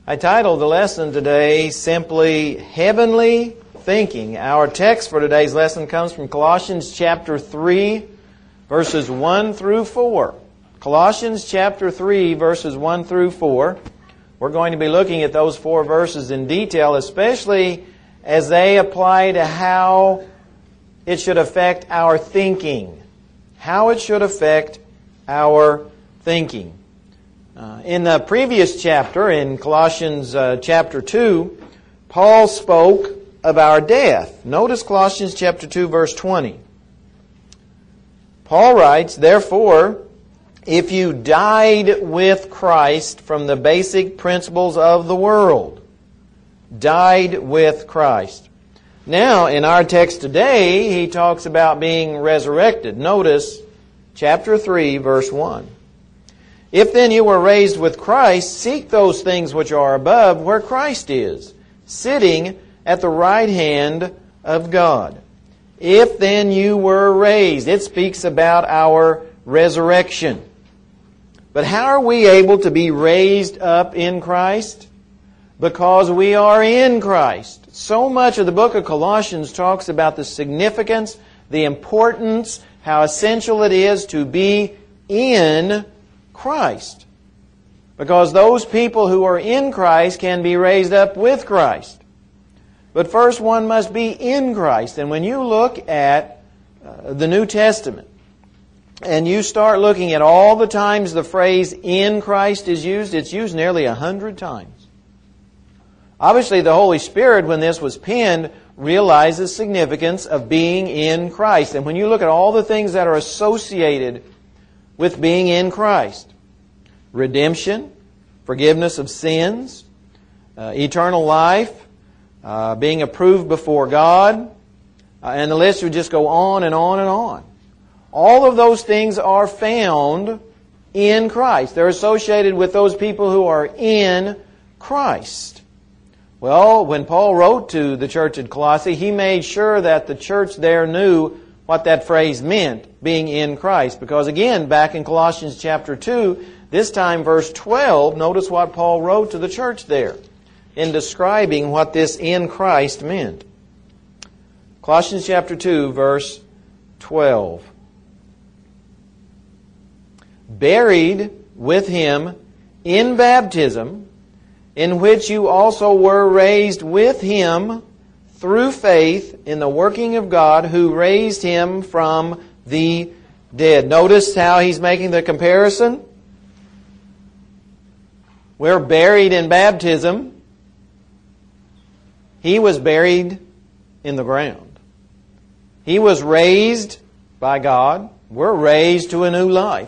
I titled the lesson today simply Heavenly Thinking. Our text for today's lesson comes from Colossians chapter 3, verses 1 through 4. Colossians chapter 3, verses 1 through 4. We're going to be looking at those 4 verses in detail, especially as they apply to how it should affect our thinking. How it should affect our thinking. In the previous chapter, in Colossians chapter 2, Paul spoke of our death. Notice Colossians chapter 2, verse 20. Paul writes, "Therefore, if you died with Christ from the basic principles of the world," died with Christ. Now, in our text today, he talks about being resurrected. Notice chapter 3, verse 1. "If then you were raised with Christ, seek those things which are above, where Christ is, sitting at the right hand of God." If then you were raised, it speaks about our resurrection. But how are we able to be raised up in Christ? Because we are in Christ. So much of the book of Colossians talks about the significance, the importance, how essential it is to be in Christ. Because those people who are in Christ can be raised up with Christ. But first one must be in Christ. And when you look at the New Testament, and you start looking at all the times the phrase "in Christ" is used, it's used nearly 100 times. Obviously, the Holy Spirit, when this was penned, realized the significance of being in Christ. And when you look at all the things that are associated with being in Christ, redemption, forgiveness of sins, eternal life, being approved before God, and the list would just go on and on and on. All of those things are found in Christ. They're associated with those people who are in Christ. Well, when Paul wrote to the church at Colossae, he made sure that the church there knew what that phrase meant, being in Christ. Because again, back in Colossians chapter 2, this time verse 12, notice what Paul wrote to the church there in describing what this in Christ meant. Colossians chapter 2, verse 12. "Buried with Him in baptism, in which you also were raised with Him through faith in the working of God who raised Him from the dead." Notice how he's making the comparison. We're buried in baptism. He was buried in the ground. He was raised by God. We're raised to a new life.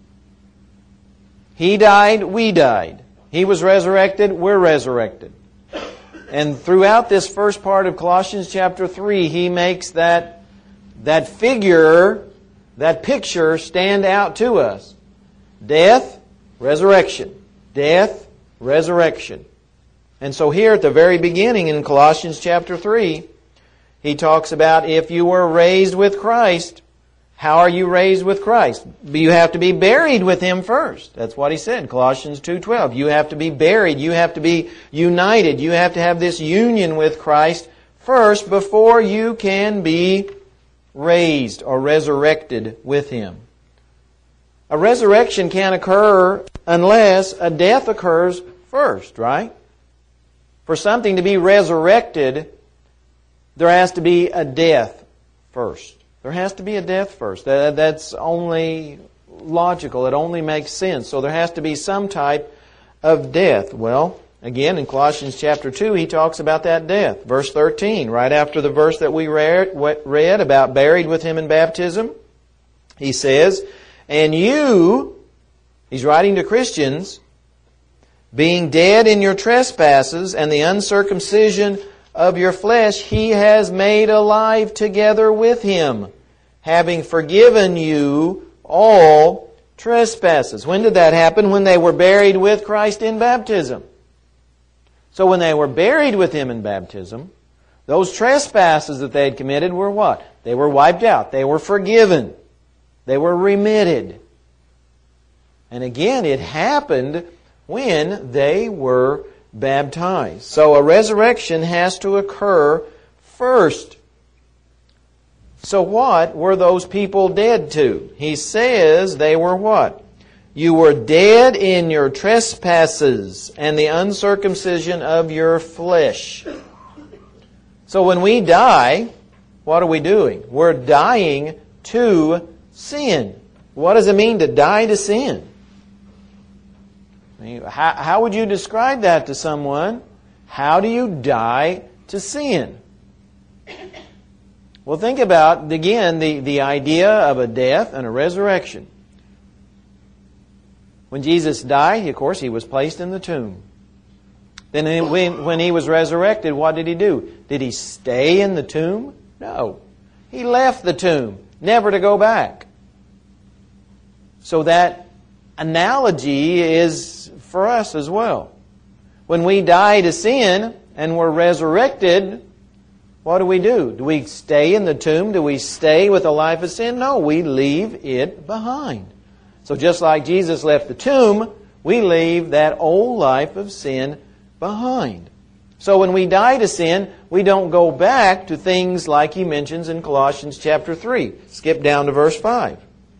He died, we died. He was resurrected, we're resurrected. And throughout this first part of Colossians chapter 3, he makes that figure, that picture stand out to us. Death, resurrection. Death, resurrection. And so here at the very beginning in Colossians chapter 3, he talks about if you were raised with Christ, how are you raised with Christ? You have to be buried with Him first. That's what he said, Colossians 2:12. You have to be buried. You have to be united. You have to have this union with Christ first before you can be raised or resurrected with Him. A resurrection can't occur unless a death occurs first, right? For something to be resurrected, there has to be a death first. There has to be a death first. That's only logical. It only makes sense. So there has to be some type of death. Well, again, in Colossians chapter 2, he talks about that death. Verse 13, right after the verse that we read about buried with Him in baptism, he says, "And you," he's writing to Christians, "being dead in your trespasses and the uncircumcision of your flesh, He has made alive together with Him, having forgiven you all trespasses." When did that happen? When they were buried with Christ in baptism. So when they were buried with Him in baptism, those trespasses that they had committed were what? They were wiped out. They were forgiven. They were remitted. And again, it happened when they were baptized. So a resurrection has to occur first. So what were those people dead to? He says they were what? You were dead in your trespasses and the uncircumcision of your flesh. So when we die, what are we doing? We're dying to sin. What does it mean to die to sin? How would you describe that to someone? How do you die to sin? Well, think about, again, the idea of a death and a resurrection. When Jesus died, of course, He was placed in the tomb. Then when He was resurrected, what did He do? Did He stay in the tomb? No. He left the tomb, never to go back. So that analogy is for us as well. When we die to sin and we're resurrected, what do? Do we stay in the tomb? Do we stay with a life of sin? No, we leave it behind. So just like Jesus left the tomb, we leave that old life of sin behind. So when we die to sin, we don't go back to things like He mentions in Colossians chapter 3. Skip down to verse 5.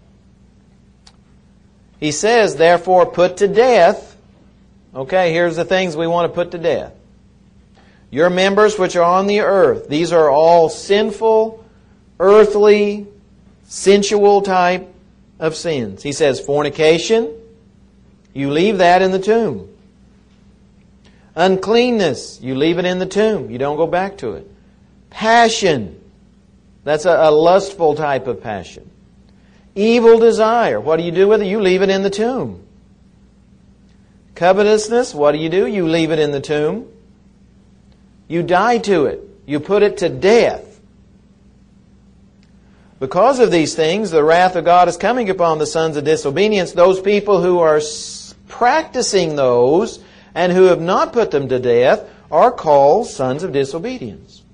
He says, therefore put to death. Okay, here's the things we want to put to death. Your members which are on the earth. These are all sinful, earthly, sensual type of sins. He says fornication. You leave that in the tomb. Uncleanness. You leave it in the tomb. You don't go back to it. Passion. That's a lustful type of passion. Evil desire. What do you do with it? You leave it in the tomb. Covetousness. What do? You leave it in the tomb. You die to it. You put it to death. Because of these things, the wrath of God is coming upon the sons of disobedience. Those people who are practicing those and who have not put them to death are called sons of disobedience.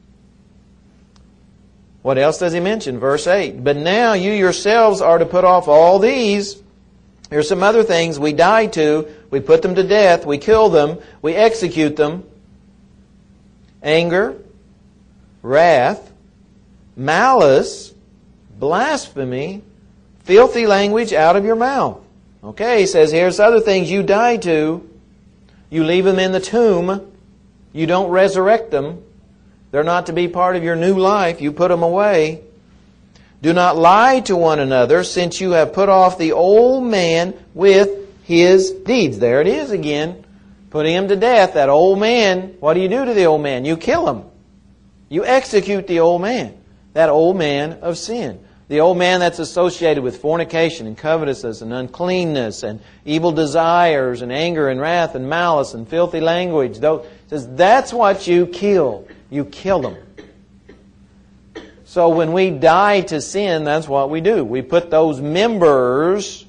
What else does he mention? Verse 8. But now you yourselves are to put off all these. Here's some other things we die to. We put them to death. We kill them. We execute them. Anger, wrath, malice, blasphemy, filthy language out of your mouth. Okay, he says here's other things you die to. You leave them in the tomb. You don't resurrect them. They're not to be part of your new life. You put them away. Do not lie to one another, since you have put off the old man with his deeds. There it is again. Putting him to death. That old man, what do you do to the old man? You kill him. You execute the old man. That old man of sin. The old man that's associated with fornication and covetousness and uncleanness and evil desires and anger and wrath and malice and filthy language. It says that's what you kill. You kill them. So when we die to sin, that's what we do. We put those members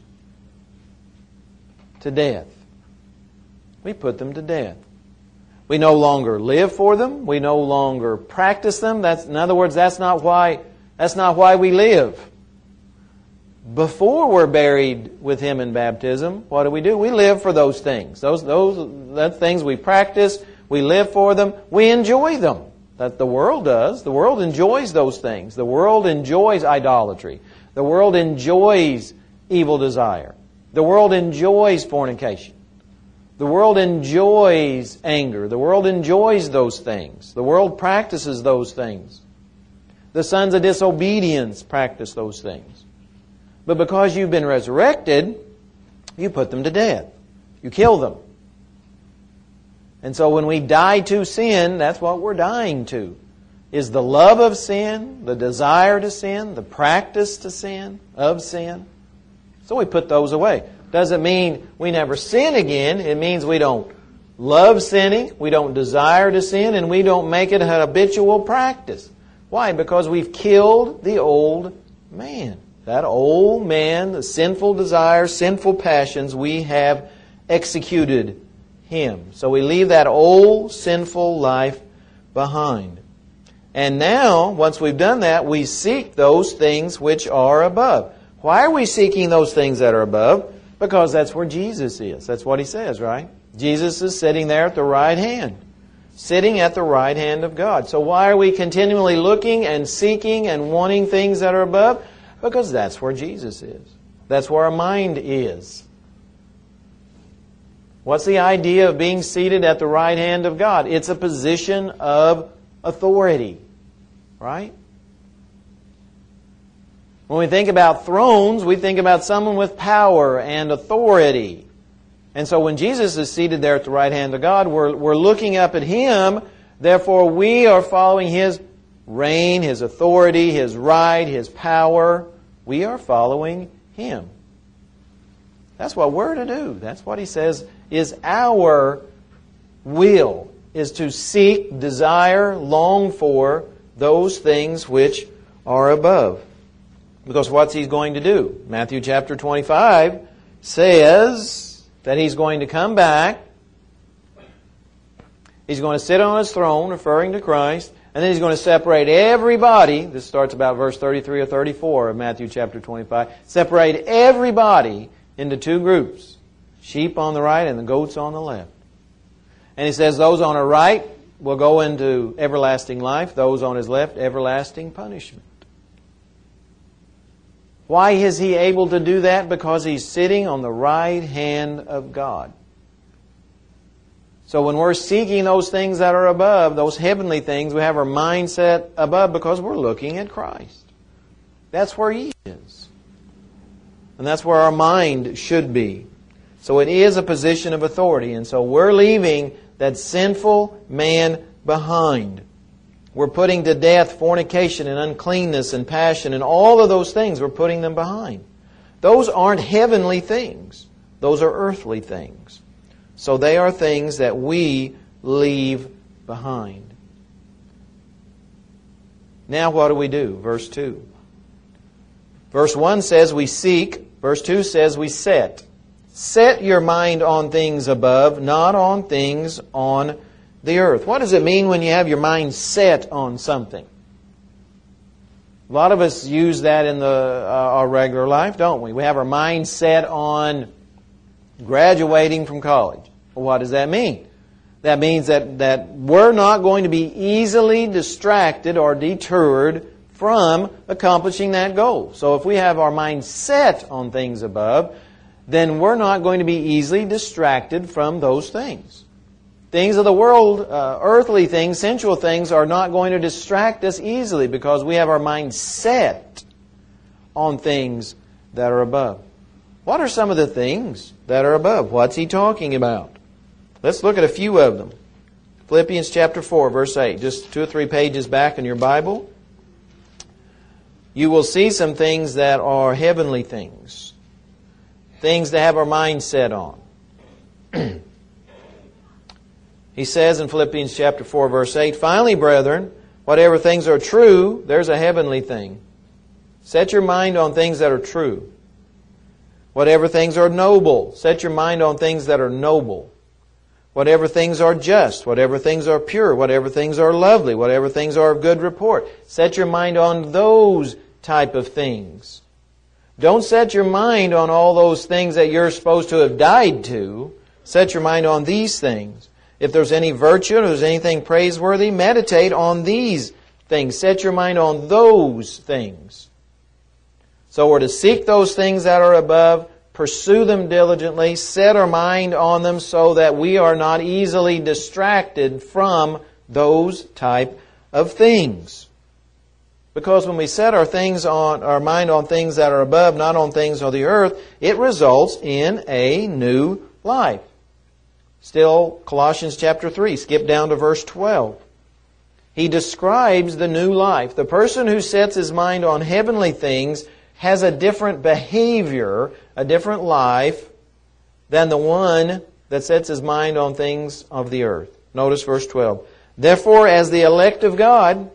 to death. We put them to death. We no longer live for them. We no longer practice them. In other words, that's not why we live. Before we're buried with Him in baptism, what do? We live for those things. That's things we practice. We live for them. We enjoy them. That the world does. The world enjoys those things. The world enjoys idolatry. The world enjoys evil desire. The world enjoys fornication. The world enjoys anger. The world enjoys those things. The world practices those things. The sons of disobedience practice those things. But because you've been resurrected, you put them to death. You kill them. And so when we die to sin, that's what we're dying to. Is the love of sin, the desire to sin, the practice to sin, of sin. So we put those away. Doesn't mean we never sin again. It means we don't love sinning, we don't desire to sin, and we don't make it an habitual practice. Why? Because we've killed the old man. That old man, the sinful desires, sinful passions, we have executed him. So we leave that old sinful life behind. And now, once we've done that, we seek those things which are above. Why are we seeking those things that are above? Because that's where Jesus is. That's what He says, right? Jesus is sitting there at the right hand. Sitting at the right hand of God. So why are we continually looking and seeking and wanting things that are above? Because that's where Jesus is. That's where our mind is. What's the idea of being seated at the right hand of God? It's a position of authority. Right? When we think about thrones, we think about someone with power and authority. And so when Jesus is seated there at the right hand of God, we're looking up at Him. Therefore, we are following His reign, His authority, His right, His power. We are following Him. That's what we're to do. That's what He says is our will, is to seek, desire, long for those things which are above. Because what's He going to do? Matthew chapter 25 says that He's going to come back. He's going to sit on His throne, referring to Christ, and then He's going to separate everybody. This starts about verse 33 or 34 of Matthew chapter 25. Separate everybody into two groups. Sheep on the right and the goats on the left. And He says those on the right will go into everlasting life. Those on His left, everlasting punishment. Why is He able to do that? Because He's sitting on the right hand of God. So when we're seeking those things that are above, those heavenly things, we have our mindset above because we're looking at Christ. That's where He is. And that's where our mind should be. So it is a position of authority. And so we're leaving that sinful man behind. We're putting to death fornication and uncleanness and passion and all of those things. We're putting them behind. Those aren't heavenly things. Those are earthly things. So they are things that we leave behind. Now what do? Verse 2. Verse 1 says we seek. Verse 2 says we set. Set your mind on things above, not on things on the earth. What does it mean when you have your mind set on something? A lot of us use that in our regular life, don't we? We have our mind set on graduating from college. Well, what does that mean? That means that we're not going to be easily distracted or deterred from accomplishing that goal. So if we have our mind set on things above, then we're not going to be easily distracted from those things. Things of the world, earthly things, sensual things, are not going to distract us easily because we have our mind set on things that are above. What are some of the things that are above? What's he talking about? Let's look at a few of them. Philippians chapter 4, verse 8. Just 2 or 3 pages back in your Bible. You will see some things that are heavenly things. Things to have our mind set on. He says in Philippians chapter 4, verse 8, finally, brethren, whatever things are true, there's a heavenly thing. Set your mind on things that are true. Whatever things are noble, set your mind on things that are noble. Whatever things are just, whatever things are pure, whatever things are lovely, whatever things are of good report, set your mind on those type of things. Don't set your mind on all those things that you're supposed to have died to. Set your mind on these things. If there's any virtue, if there's anything praiseworthy, meditate on these things. Set your mind on those things. So we're to seek those things that are above, pursue them diligently, set our mind on them so that we are not easily distracted from those type of things. Because when we set our mind on things that are above, not on things of the earth, it results in a new life. Still, Colossians chapter 3, skip down to verse 12. He describes the new life. The person who sets his mind on heavenly things has a different behavior, a different life, than the one that sets his mind on things of the earth. Notice verse 12. Therefore, as the elect of God,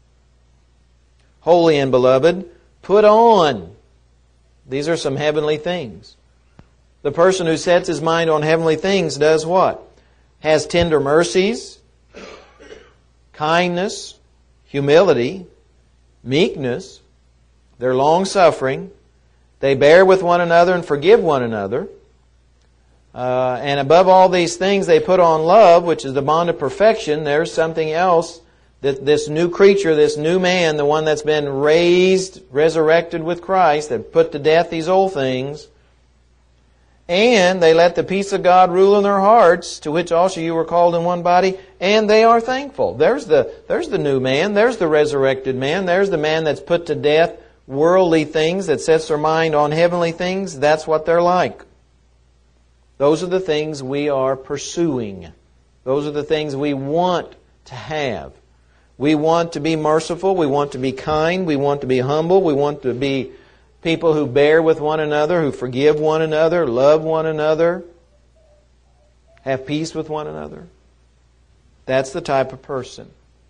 holy and beloved, put on. These are some heavenly things. The person who sets his mind on heavenly things does what? Has tender mercies, kindness, humility, meekness. They're long-suffering. They bear with one another and forgive one another. And above all these things they put on love, which is the bond of perfection. There's something else. That this new creature, this new man, the one that's been raised, resurrected with Christ, that put to death these old things. And they let the peace of God rule in their hearts, to which also you were called in one body, and they are thankful. There's the new man. There's the resurrected man. There's the man that's put to death worldly things, that sets their mind on heavenly things. That's what they're like. Those are the things we are pursuing. Those are the things we want to have. We want to be merciful. We want to be kind. We want to be humble. We want to be people who bear with one another, who forgive one another, love one another, have peace with one another. That's the type of person.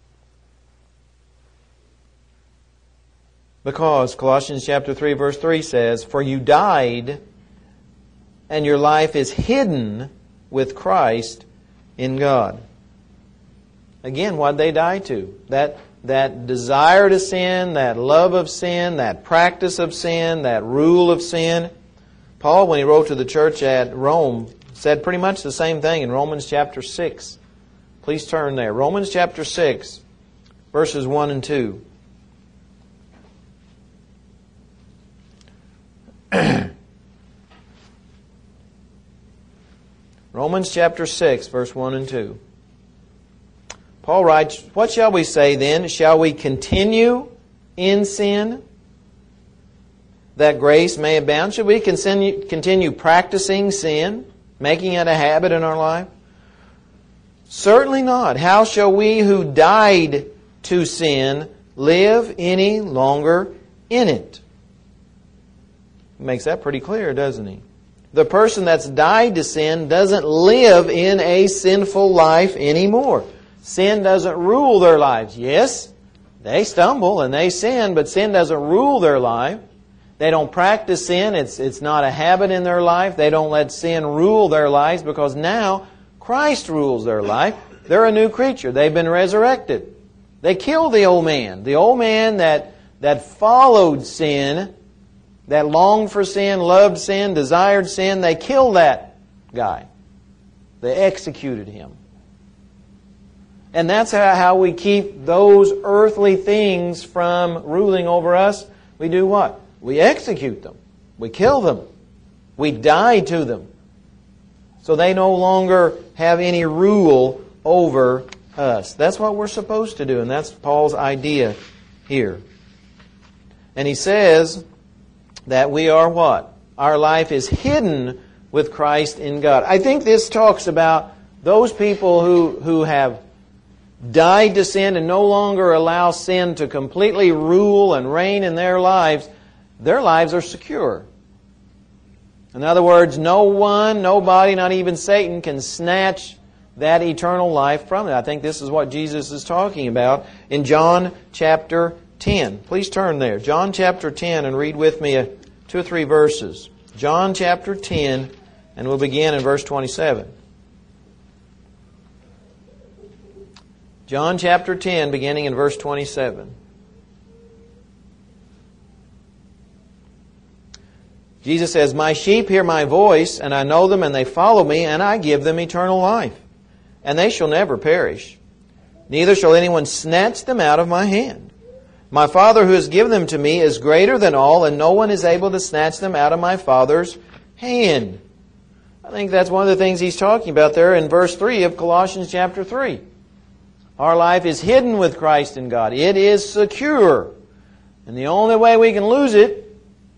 Because Colossians chapter 3 verse 3 says, "For you died, and your life is hidden with Christ in God." Again, what did they die to? That desire to sin, that love of sin, that practice of sin, that rule of sin. Paul, when he wrote to the church at Rome, said pretty much the same thing in Romans chapter 6. Please turn there. Romans chapter 6, verses 1 and 2. Romans chapter 6, verse 1 and 2. Paul writes, "What shall we say then? Shall we continue in sin, that grace may abound? Should we continue practicing sin, making it a habit in our life? Certainly not. How shall we who died to sin live any longer in it?" He makes that pretty clear, doesn't he? The person that's died to sin doesn't live in a sinful life anymore. Sin doesn't rule their lives. Yes, they stumble and they sin, but sin doesn't rule their life. They don't practice sin. It's not a habit in their life. They don't let sin rule their lives, because now Christ rules their life. They're a new creature. They've been resurrected. They killed the old man. The old man that followed sin, that longed for sin, loved sin, desired sin, they killed that guy. They executed him. And that's how we keep those earthly things from ruling over us. We do what? We execute them. We kill them. We die to them. So they no longer have any rule over us. That's what we're supposed to do, and that's Paul's idea here. And he says that we are what? Our life is hidden with Christ in God. I think this talks about those people who have died to sin and no longer allow sin to completely rule and reign in their lives are secure. In other words, no one, nobody, not even Satan, can snatch that eternal life from it. I think this is what Jesus is talking about in John chapter 10. Please turn there. John chapter 10 and read with me 2 or 3 verses. John chapter 10, and we'll begin in verse 27. John chapter 10, beginning in verse 27. Jesus says, "My sheep hear my voice, and I know them, and they follow me, and I give them eternal life. And they shall never perish. Neither shall anyone snatch them out of my hand. My Father who has given them to me is greater than all, and no one is able to snatch them out of my Father's hand." I think that's one of the things he's talking about there in verse 3 of Colossians chapter 3. Our life is hidden with Christ in God. It is secure. And the only way we can lose it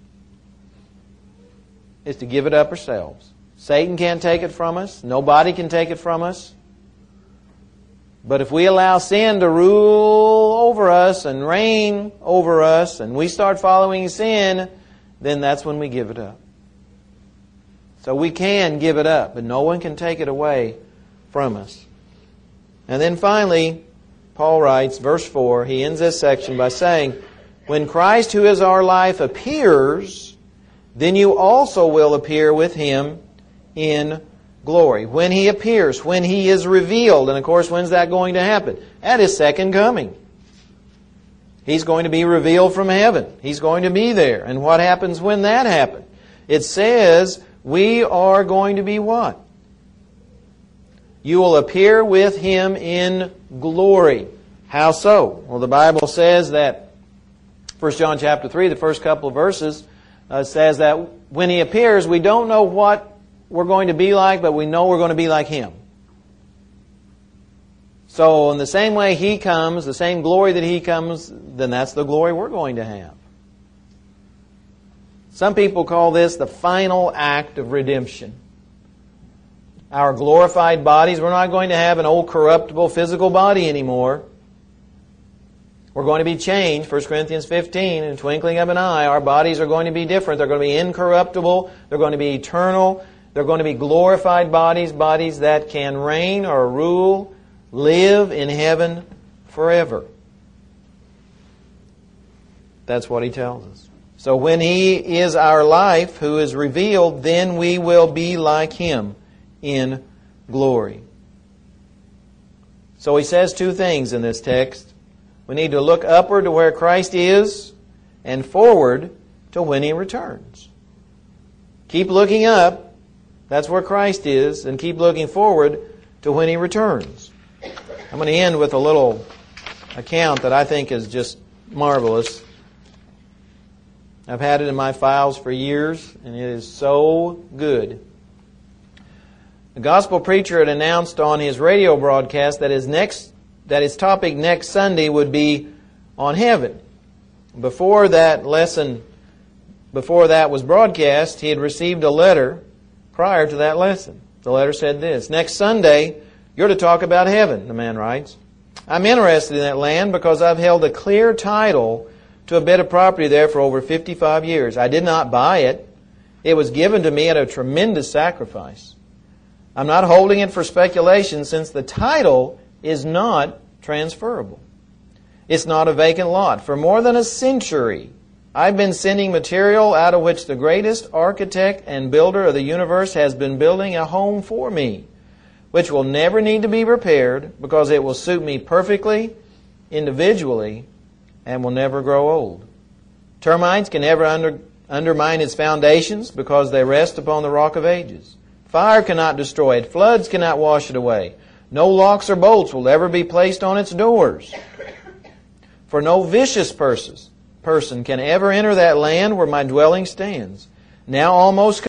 is to give it up ourselves. Satan can't take it from us. Nobody can take it from us. But if we allow sin to rule over us and reign over us, and we start following sin, then that's when we give it up. So we can give it up, but no one can take it away from us. And then finally, Paul writes, verse 4, he ends this section by saying, "When Christ, who is our life, appears, then you also will appear with Him in glory." When He appears, when He is revealed. And of course, when's that going to happen? At His second coming. He's going to be revealed from heaven. He's going to be there. And what happens when that happens? It says we are going to be what? You will appear with Him in glory. How so? Well, the Bible says that 1 John chapter 3, the first couple of verses, says that when He appears, we don't know what we're going to be like, but we know we're going to be like Him. So in the same way He comes, the same glory that He comes, then that's the glory we're going to have. Some people call this the final act of redemption. Our glorified bodies, we're not going to have an old corruptible physical body anymore. We're going to be changed. 1 Corinthians 15, in the twinkling of an eye, our bodies are going to be different. They're going to be incorruptible. They're going to be eternal. They're going to be glorified bodies, bodies that can reign or rule, live in heaven forever. That's what He tells us. So when He is our life, who is revealed, then we will be like Him in glory. So He says two things in this text. We need to look upward to where Christ is and forward to when He returns. Keep looking up, that's where Christ is, and keep looking forward to when He returns. I'm going to end with a little account that I think is just marvelous. I've had it in my files for years, and it is so good. The gospel preacher had announced on his radio broadcast that his topic next Sunday would be on heaven. Before that was broadcast, he had received a letter prior to that lesson. The letter said this: "Next Sunday, you're to talk about heaven," the man writes. "I'm interested in that land because I've held a clear title to a bit of property there for over 55 years. I did not buy it. It was given to me at a tremendous sacrifice. I'm not holding it for speculation since the title is not transferable. It's not a vacant lot. For more than a century, I've been sending material out of which the greatest architect and builder of the universe has been building a home for me, which will never need to be repaired because it will suit me perfectly, individually, and will never grow old. Termites can never undermine its foundations because they rest upon the rock of ages. Fire cannot destroy it. Floods cannot wash it away. No locks or bolts will ever be placed on its doors. For no vicious person can ever enter that land where my dwelling stands, now almost